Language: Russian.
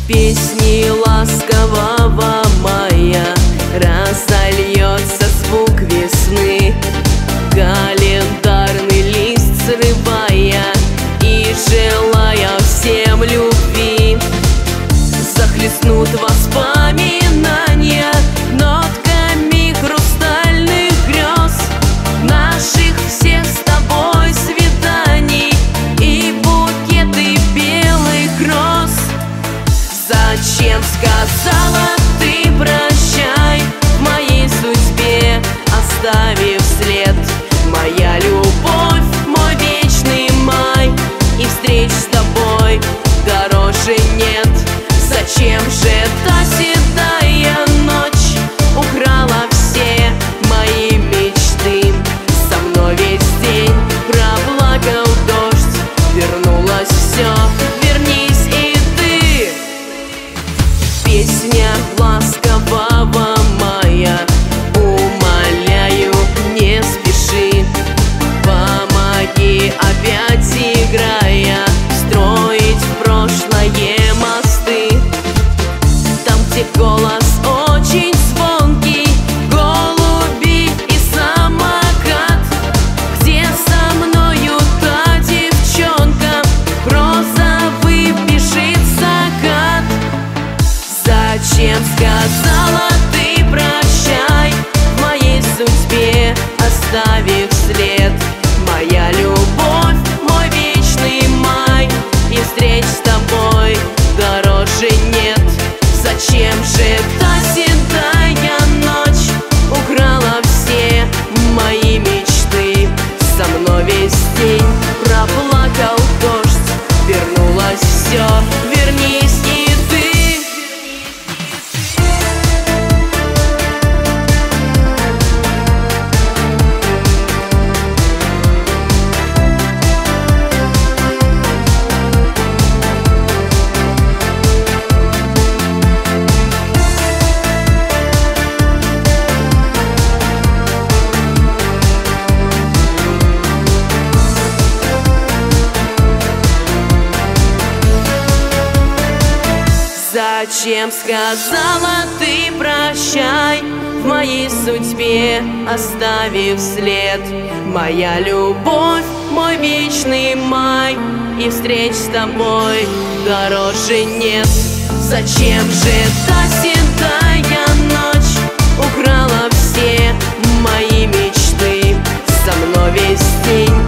песни ласкового мая разольется звук весны, календарный лист срывая и желая всем любви. Захлестнут воспоминания нотками хрустальных грез, наших всех с тобой свиданий и букеты белых роз. Зачем сказала ты прощай в моей судьбе, оставив след? Моя любовь, мой вечный май, и встреч с тобой дороже нет. Зачем же та седая ночь украла все мои мечты? Со мной весь день проплакал дождь, вернулось все, вернись и ты. Песня ласкового мая, умоляю, не спеши, помоги опять играя строить в прошлое мосты. Там, где голос очень звонкий, голуби и самокат, где со мною та девчонка, розовый бежит закат. Зачем сказала ты прощай в моей судьбе, оставив след? Моя любовь, мой вечный май, и встреч с тобой дороже нет. Зачем же та седая ночь украла все мои мечты? Со мной весь день проплакал дождь, вернулось все, вернись и ты. Зачем сказала ты прощай в моей судьбе, оставив след? Моя любовь, мой вечный май, и встреч с тобой дороже нет. Зачем же та седая ночь украла все мои мечты? Со мной весь день